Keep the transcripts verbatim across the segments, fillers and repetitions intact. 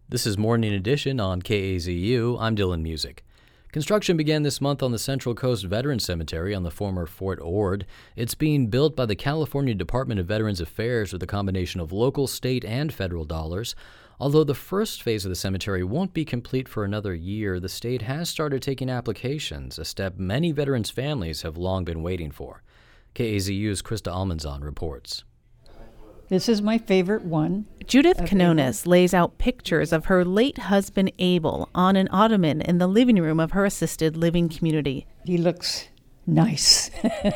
This is Morning Edition on K A Z U. I'm Dylan Music. Construction began this month on the Central Coast Veterans Cemetery on the former Fort Ord. It's being built by the California Department of Veterans Affairs with a combination of local, state, and federal dollars. Although the first phase of the cemetery won't be complete for another year, the state has started taking applications, a step many veterans' families have long been waiting for. K A Z U's Krista Almanzon reports. This is my favorite one. Judith Canones lays out pictures of her late husband Abel on an ottoman in the living room of her assisted living community. He looks nice.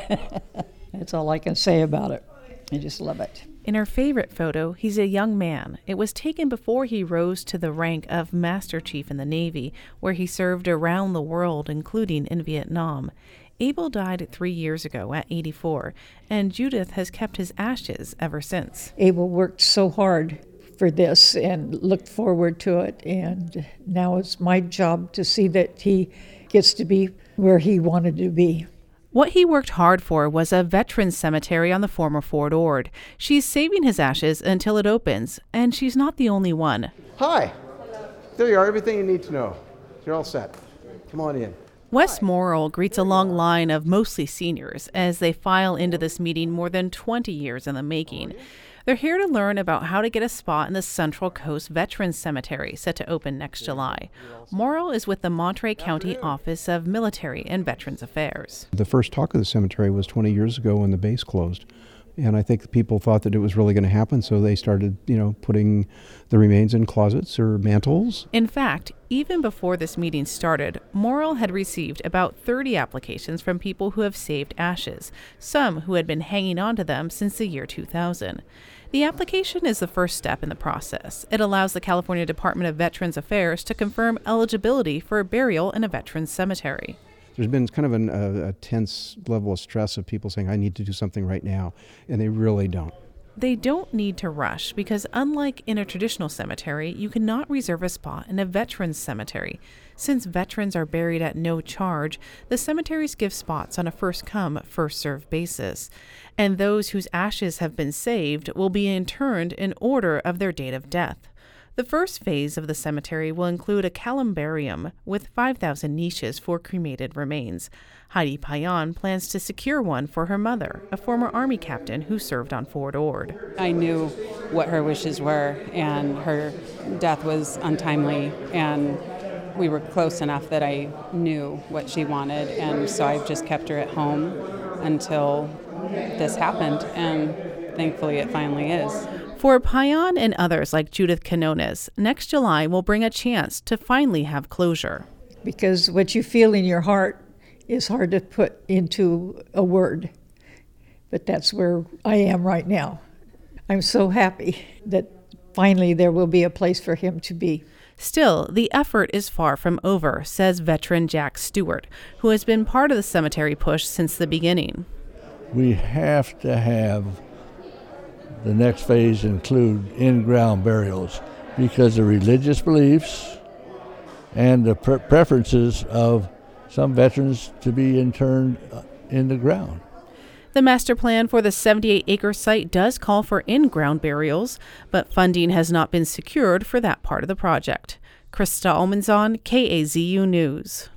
That's all I can say about it. I just love it. In her favorite photo, he's a young man. It was taken before he rose to the rank of Master Chief in the Navy, where he served around the world, including in Vietnam. Abel died three years ago at eighty-four, and Judith has kept his ashes ever since. Abel worked so hard for this and looked forward to it, and now it's my job to see that he gets to be where he wanted to be. What he worked hard for was a veterans cemetery on the former Fort Ord. She's saving his ashes until it opens, and she's not the only one. Hi. There you are, everything you need to know. You're all set. Come on in. Wes Morrill greets a long line of mostly seniors as they file into this meeting more than twenty years in the making. They're here to learn about how to get a spot in the Central Coast Veterans Cemetery, set to open next July. Morrill is with the Monterey County Office of Military and Veterans Affairs. The first talk of the cemetery was twenty years ago when the base closed. And I think people thought that it was really going to happen, so they started, you know, putting the remains in closets or mantles. In fact, even before this meeting started, Morrill had received about thirty applications from people who have saved ashes, some who had been hanging on to them since the year two thousand. The application is the first step in the process. It allows the California Department of Veterans Affairs to confirm eligibility for a burial in a veterans cemetery. There's been kind of an, a, a tense level of stress of people saying, I need to do something right now, and they really don't. They don't need to rush because unlike in a traditional cemetery, you cannot reserve a spot in a veterans cemetery. Since veterans are buried at no charge, the cemeteries give spots on a first-come, first-served basis. And those whose ashes have been saved will be interned in order of their date of death. The first phase of the cemetery will include a columbarium with five thousand niches for cremated remains. Heidi Payan plans to secure one for her mother, a former Army captain who served on Fort Ord. I knew what her wishes were, and her death was untimely, and we were close enough that I knew what she wanted, and so I've just kept her at home until this happened, and thankfully it finally is. For Payan and others like Judith Canones, next July will bring a chance to finally have closure. Because what you feel in your heart is hard to put into a word. But that's where I am right now. I'm so happy that finally there will be a place for him to be. Still, the effort is far from over, says veteran Jack Stewart, who has been part of the cemetery push since the beginning. We have to have the next phase include in-ground burials because of religious beliefs and the pre- preferences of some veterans to be interned in the ground. The master plan for the seventy-eight acre site does call for in-ground burials, but funding has not been secured for that part of the project. Krista Almanzon, K A Z U News.